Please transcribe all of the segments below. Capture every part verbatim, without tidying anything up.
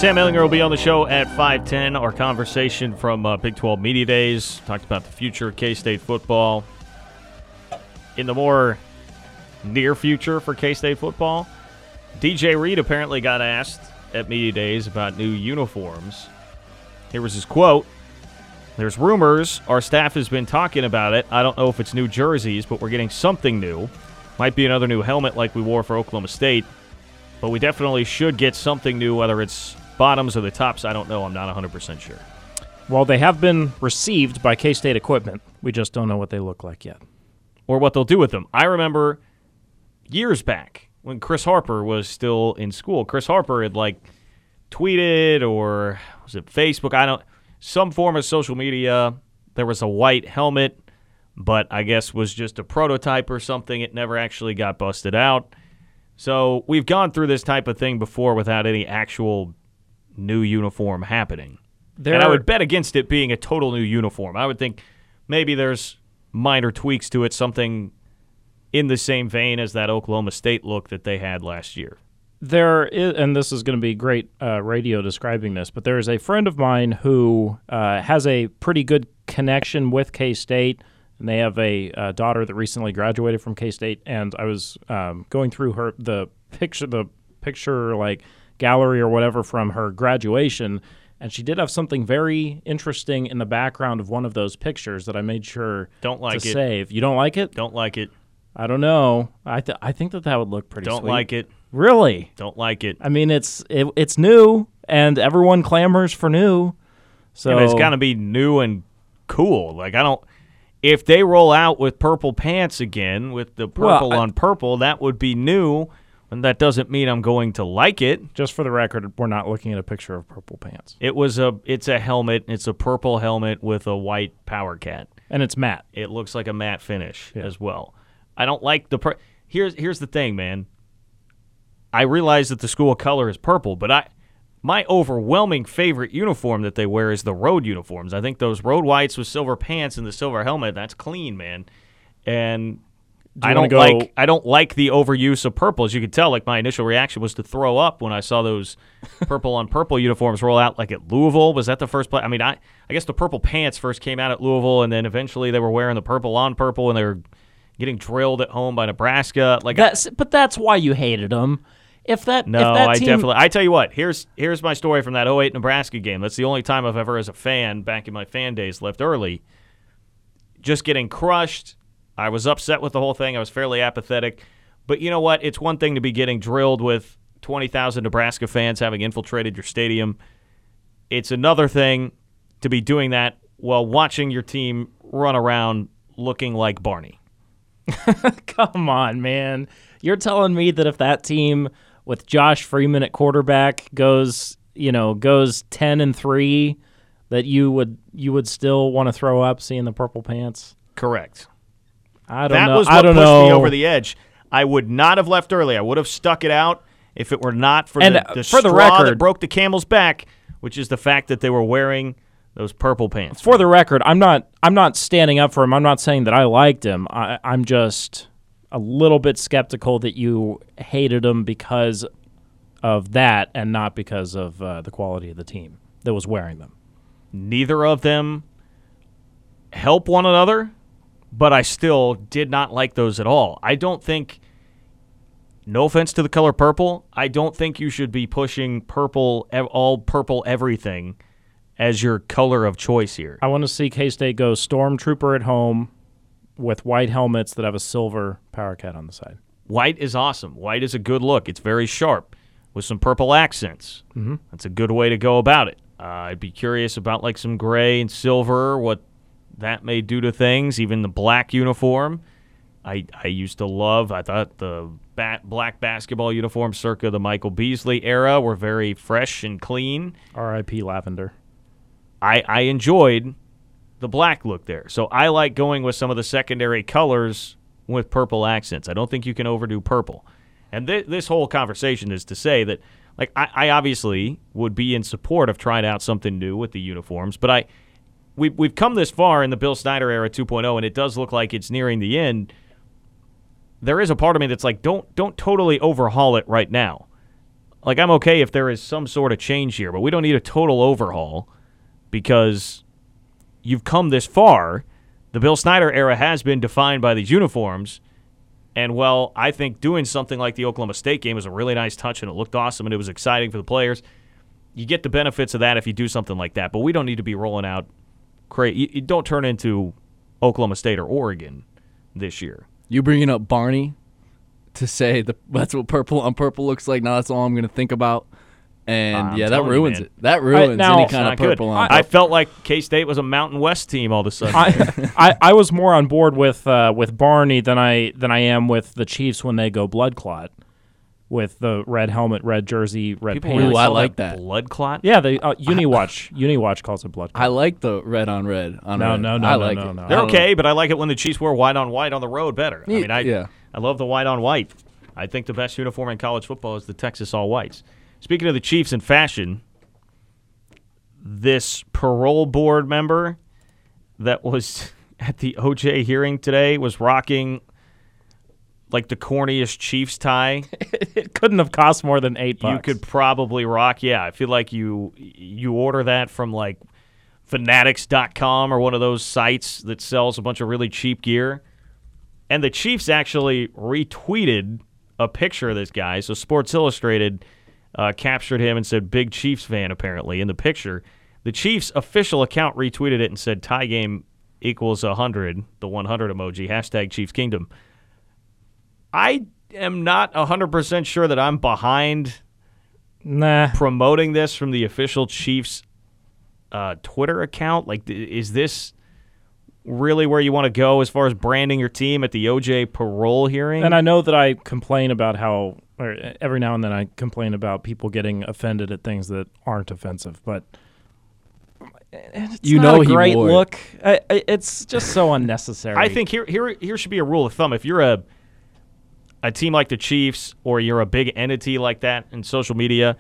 Sam Ehlinger will be on the show at five ten. Our conversation from uh, Big twelve Media Days. Talked about the future of K-State football. In the more near future for K-State football, D J Reed apparently got asked at Media Days about new uniforms. Here was his quote. There's rumors. Our staff has been talking about it. I don't know if it's new jerseys, but we're getting something new. Might be another new helmet like we wore for Oklahoma State. But we definitely should get something new, whether it's bottoms or the tops. I don't know. I'm not one hundred percent sure. Well, they have been received by K-State equipment. We just don't know what they look like yet. Or what they'll do with them. I remember years back when Chris Harper was still in school. Chris Harper had, like, tweeted or was it Facebook? I don't some form of social media. There was a white helmet, but I guess was just a prototype or something. It never actually got busted out. So we've gone through this type of thing before without any actual new uniform happening. There, and I would bet against it being a total new uniform. I would think maybe there's minor tweaks to it, something in the same vein as that Oklahoma State look that they had last year. There is, and this is going to be great uh, radio describing this, but there is a friend of mine who uh, has a pretty good connection with K-State, and they have a uh, daughter that recently graduated from K-State. And I was um, going through her the picture, the picture like gallery or whatever from her graduation, and she did have something very interesting in the background of one of those pictures that I made sure don't like to it. save. You don't like it? Don't like it. I don't know. I th- I think that that would look pretty Don't sweet. like it. Really? Don't like it. I mean, it's it, it's new, and everyone clamors for new. So yeah, it's got to be new and cool. Like, I don't – if they roll out with purple pants again, with the purple well, I, on purple, that would be new, and that doesn't mean I'm going to like it. Just for the record, we're not looking at a picture of purple pants. It was a – it's a helmet. It's a purple helmet with a white power cat. And it's matte. It looks like a matte finish yeah. as well. I don't like the pur- – here's here's the thing, man. I realize that the school color is purple, but I my overwhelming favorite uniform that they wear is the road uniforms. I think those road whites with silver pants and the silver helmet, that's clean, man. And Do I don't go- like I don't like the overuse of purple. As you can tell, like my initial reaction was to throw up when I saw those purple on purple uniforms roll out like at Louisville. Was that the first play? I mean, I I guess the purple pants first came out at Louisville, and then eventually they were wearing the purple on purple, and they were getting drilled at home by Nebraska. Like, that's, but that's why you hated them. If that no, if that I team... definitely. I tell you what. Here's here's my story from that oh eight Nebraska game. That's the only time I've ever, as a fan, back in my fan days, left early. Just getting crushed. I was upset with the whole thing. I was fairly apathetic. But you know what? It's one thing to be getting drilled with twenty thousand Nebraska fans having infiltrated your stadium. It's another thing to be doing that while watching your team run around looking like Barney. Come on, man. You're telling me that if that team with Josh Freeman at quarterback goes, you know, goes ten and three, that you would you would still want to throw up seeing the purple pants? Correct. I don't that know. That was what I don't pushed know. me over the edge. I would not have left early. I would have stuck it out if it were not for and the, the for straw the record, that broke the camel's back, which is the fact that they were wearing those purple pants. For the record, I'm not I'm not standing up for him. I'm not saying that I liked him. I, I'm just a little bit skeptical that you hated him because of that and not because of uh, the quality of the team that was wearing them. Neither of them help one another, but I still did not like those at all. I don't think, no offense to the color purple, I don't think you should be pushing purple, all purple everything as your color of choice here. I want to see K-State go Stormtrooper at home with white helmets that have a silver power cat on the side. White is awesome. White is a good look. It's very sharp with some purple accents. Mm-hmm. That's a good way to go about it. Uh, I'd be curious about like some gray and silver, what that may do to things, even the black uniform. I I used to love, I thought the bat, black basketball uniforms circa the Michael Beasley era were very fresh and clean. R I P Lavender. I, I enjoyed the black look there. So I like going with some of the secondary colors with purple accents. I don't think you can overdo purple. And th- this whole conversation is to say that, like, I, I obviously would be in support of trying out something new with the uniforms, but I we, we've come this far in the Bill Snyder era two point oh, and it does look like it's nearing the end. There is a part of me that's like, don't don't totally overhaul it right now. like I'm okay if there is some sort of change here, but we don't need a total overhaul because you've come this far. The Bill Snyder era has been defined by these uniforms. And, well, I think doing something like the Oklahoma State game was a really nice touch, and it looked awesome, and it was exciting for the players. You get the benefits of that if you do something like that, but we don't need to be rolling out crazy. You, you don't turn into Oklahoma State or Oregon this year. You bringing up Barney to say the, that's what purple on purple looks like. Now that's all I'm going to think about. And, I'm yeah, that ruins you, it. That ruins I, now, any kind of purple good. on I, I purple. felt like K-State was a Mountain West team all of a sudden. I, I, I was more on board with uh, with Barney than I than I am with the Chiefs when they go blood clot with the red helmet, red jersey, red People pants. really Ooh, I call like that. blood clot? Yeah, they uh, Uniwatch Uniwatch calls it blood clot. I like the red on red. On No, red. no, no, I no, like no, it. no. They're I don't okay, know. but I like it when the Chiefs wear white on white on the road better. I mean, I Yeah. I love the white on white. I think the best uniform in college football is the Texas all whites. Speaking of the Chiefs in fashion, this parole board member that was at the O J hearing today was rocking like the corniest Chiefs tie It couldn't have cost more than eight bucks. you could probably rock. Yeah, I feel like you you order that from like fanatics dot com or one of those sites that sells a bunch of really cheap gear. And the Chiefs actually retweeted a picture of this guy. So Sports Illustrated uh, captured him and said, big Chiefs fan, apparently, in the picture. The Chiefs' official account retweeted it and said, tie game equals one hundred, the one hundred emoji, hashtag Chiefs Kingdom. I am not one hundred percent sure that I'm behind Nah. promoting this from the official Chiefs uh, Twitter account. Like, th- is this really where you want to go as far as branding your team at the O J parole hearing? And I know that I complain about how, or every now and then I complain about people getting offended at things that aren't offensive, but it's You not know a he great wore it. look. I, I, it's just so unnecessary. I think here, here, here should be a rule of thumb. If you're a a team like the Chiefs or you're a big entity like that in social media,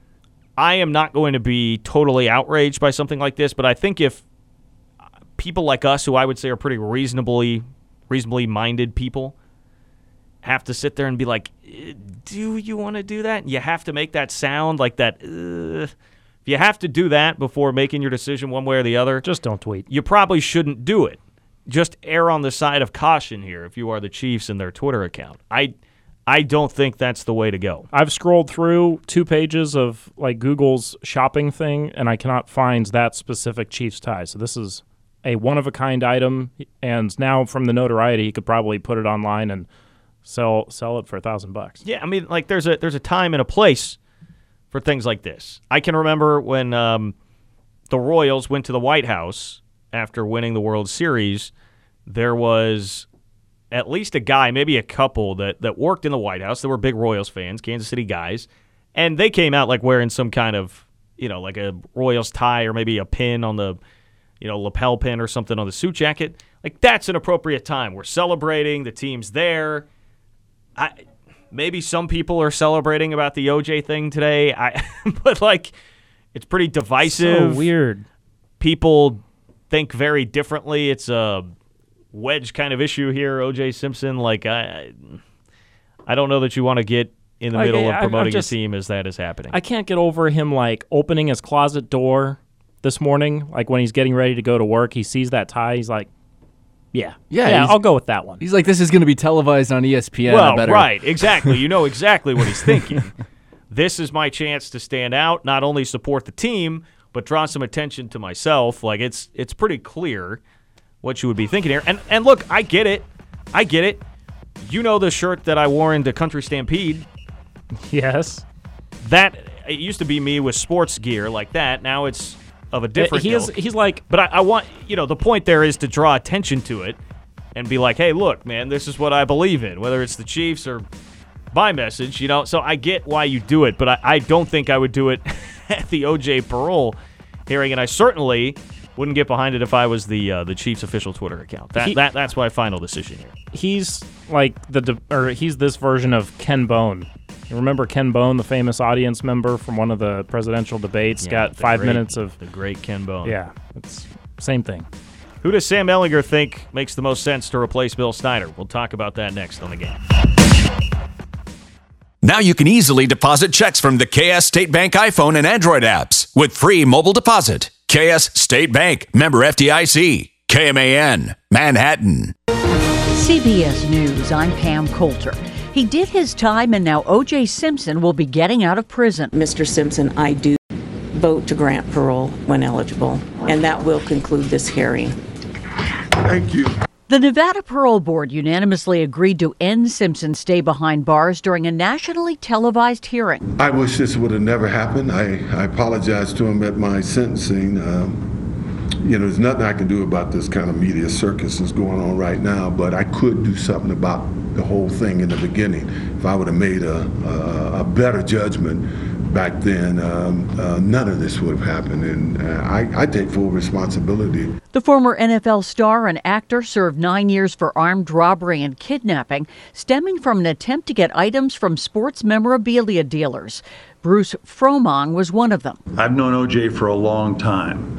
I am not going to be totally outraged by something like this. But I think if people like us, who I would say are pretty reasonably, reasonably minded people, have to sit there and be like, do you want to do that? You have to make that sound like that. Uh, if you have to do that before making your decision one way or the other, just don't tweet. you probably shouldn't do it. Just err on the side of caution here if you are the Chiefs and their Twitter account. I I don't think that's the way to go. I've scrolled through two pages of like Google's shopping thing, and I cannot find that specific Chiefs tie. So this is a one-of-a-kind item, and now from the notoriety, he could probably put it online and sell sell it for a thousand bucks. Yeah, I mean, like there's a there's a time and a place for things like this. I can remember when um, the Royals went to the White House after winning the World Series. There was at least a guy, maybe a couple, that, that worked in the White House. They were big Royals fans, Kansas City guys, and they came out like wearing some kind of, you know, like a Royals tie or maybe a pin on the, you know, lapel pin or something on the suit jacket. Like that's an appropriate time. We're celebrating. The team's there. I maybe some people are celebrating about the O J thing today. I but like it's pretty divisive. So weird. People think very differently. It's a wedge kind of issue here, O J Simpson. Like I, I don't know that you want to get in the Like, middle I- of I'm promoting just- your team as that is happening. I can't get over him like opening his closet door this morning, like when he's getting ready to go to work. He sees that tie. He's like, "Yeah, Yeah, yeah, he's- I'll go with that one." He's like, this is going to be televised on E S P N. I well, better. right, exactly. You know exactly what he's thinking. This is my chance to stand out, not only support the team, but draw some attention to myself. Like it's it's pretty clear what you would be thinking here. And and look, I get it. I get it. You know the shirt that I wore into Country Stampede. Yes. That it used to be me with sports gear like that. Now it's of a different He is. ilk. He's like, But I, I want, you know, the point there is to draw attention to it and be like, hey, look, man, this is what I believe in, whether it's the Chiefs or my message, you know. So I get why you do it, but I, I don't think I would do it at the O J parole hearing, and I certainly wouldn't get behind it if I was the uh, the Chiefs official Twitter account. That, He- that That's my final decision here. he's like the de- or he's this version of Ken Bone. You remember Ken Bone, the famous audience member from one of the presidential debates? Yeah, got the five great- minutes of The great Ken Bone. yeah. It's same thing. Who does Sam Ehlinger think makes the most sense to replace Bill Snyder? We'll talk about that next on The Game. Now you can easily deposit checks from the K S State Bank iPhone and Android apps with free mobile deposit. K S State Bank, member F D I C, K M A N, Manhattan. C B S News, I'm Pam Coulter. He did his time, and now O J Simpson will be getting out of prison. Mister Simpson, I do vote to grant parole when eligible, and that will conclude this hearing. Thank you. The Nevada Parole Board unanimously agreed to end Simpson's stay behind bars during a nationally televised hearing. I wish this would have never happened. I, I apologize to him at my sentencing. Um, you know, there's nothing I can do about this kind of media circus that's going on right now, but I could do something about the whole thing in the beginning. If I would have made a, a, a better judgment back then, um, uh, none of this would have happened, and uh, I, I take full responsibility. The former N F L star and actor served nine years for armed robbery and kidnapping, stemming from an attempt to get items from sports memorabilia dealers. Bruce Fromong was one of them. I've known O J for a long time.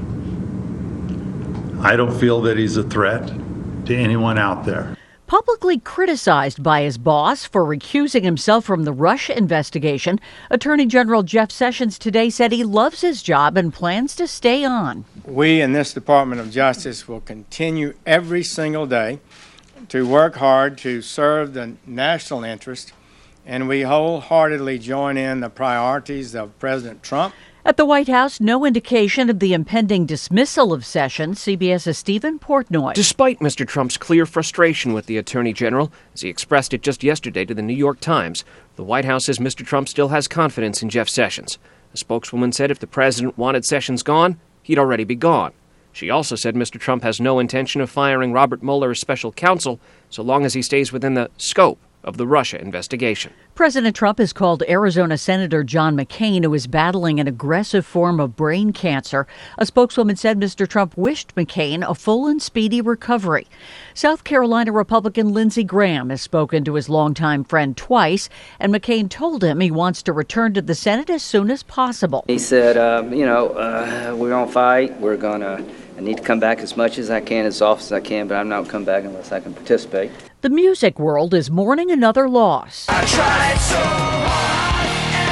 I don't feel that he's a threat to anyone out there. Publicly criticized by his boss for recusing himself from the Russia investigation, Attorney General Jeff Sessions today said he loves his job and plans to stay on. We in this Department of Justice will continue every single day to work hard to serve the national interest, and we wholeheartedly join in the priorities of President Trump. At the White House, no indication of the impending dismissal of Sessions. CBS's Stephen Portnoy. Despite Mister Trump's clear frustration with the Attorney General, as he expressed it just yesterday to the New York Times, the White House says Mister Trump still has confidence in Jeff Sessions. A spokeswoman said if the president wanted Sessions gone, he'd already be gone. She also said Mister Trump has no intention of firing Robert Mueller as special counsel so long as he stays within the scope of the Russia investigation. President Trump has called Arizona Senator John McCain, who is battling an aggressive form of brain cancer. A spokeswoman said Mister Trump wished McCain a full and speedy recovery. South Carolina Republican Lindsey Graham has spoken to his longtime friend twice, and McCain told him he wants to return to the Senate as soon as possible. He said, um, you know, uh, we're going to fight. We're going to, I need to come back as much as I can, as often as I can, but I'm not going to come back unless I can participate. The music world is mourning another loss. I tried so hard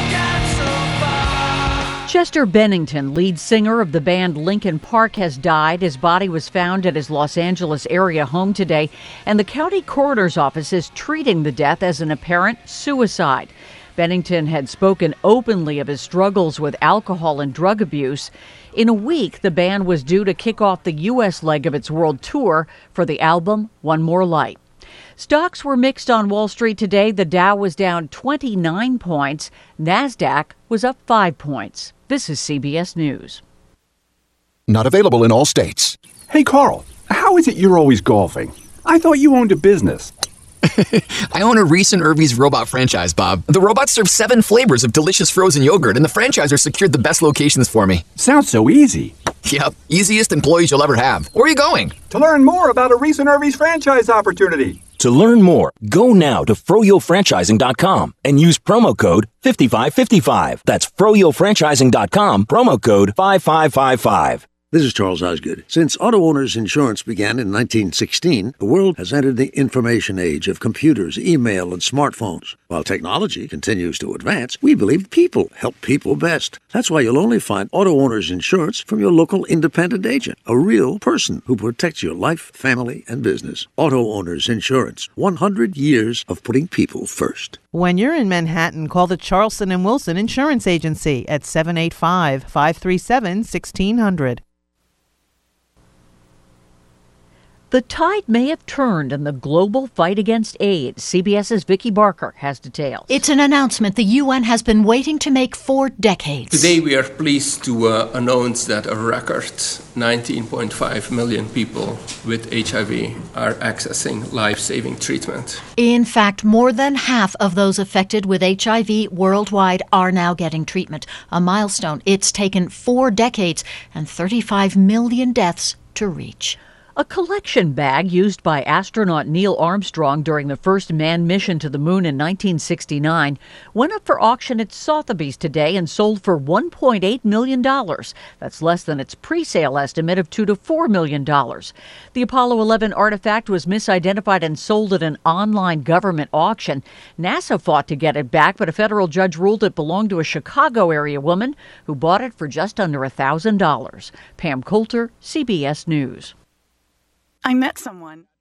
and got so far. Chester Bennington, lead singer of the band Linkin Park, has died. His body was found at his Los Angeles area home today, and the county coroner's office is treating the death as an apparent suicide. Bennington had spoken openly of his struggles with alcohol and drug abuse. In a week, the band was due to kick off the U S leg of its world tour for the album One More Light. Stocks were mixed on Wall Street today. The Dow was down twenty-nine points. NASDAQ was up five points. This is C B S News. Not available in all states. Hey, Carl, how is it you're always golfing? I thought you owned a business. I own a Reese and Irvy's robot franchise, Bob. The robots serve seven flavors of delicious frozen yogurt, and the franchisor secured the best locations for me. Sounds so easy. Yep, easiest employees you'll ever have. Where are you going? To learn more about a Reese and Irvy's franchise opportunity. To learn more, go now to froyo franchising dot com and use promo code five five five five. That's froyo franchising dot com, promo code five five five five. This is Charles Osgood. Since auto owners insurance began in nineteen sixteen, the world has entered the information age of computers, email, and smartphones. While technology continues to advance, we believe people help people best. That's why you'll only find auto owners insurance from your local independent agent, a real person who protects your life, family, and business. Auto owners insurance, one hundred years of putting people first. When you're in Manhattan, call the Charleston and Wilson Insurance Agency at seven eight five, five three seven, one six zero zero. The tide may have turned in the global fight against AIDS. CBS's Vicki Barker has details. It's an announcement the U N has been waiting to make for decades. Today we are pleased to uh, announce that a record nineteen point five million people with H I V are accessing life-saving treatment. In fact, more than half of those affected with H I V worldwide are now getting treatment, a milestone it's taken four decades and thirty-five million deaths to reach. A collection bag used by astronaut Neil Armstrong during the first manned mission to the moon in nineteen sixty-nine went up for auction at Sotheby's today and sold for one point eight million dollars. That's less than its pre-sale estimate of two to four million dollars. The Apollo eleven artifact was misidentified and sold at an online government auction. NASA fought to get it back, but a federal judge ruled it belonged to a Chicago area woman who bought it for just under one thousand dollars. Pam Coulter, C B S News. I met someone.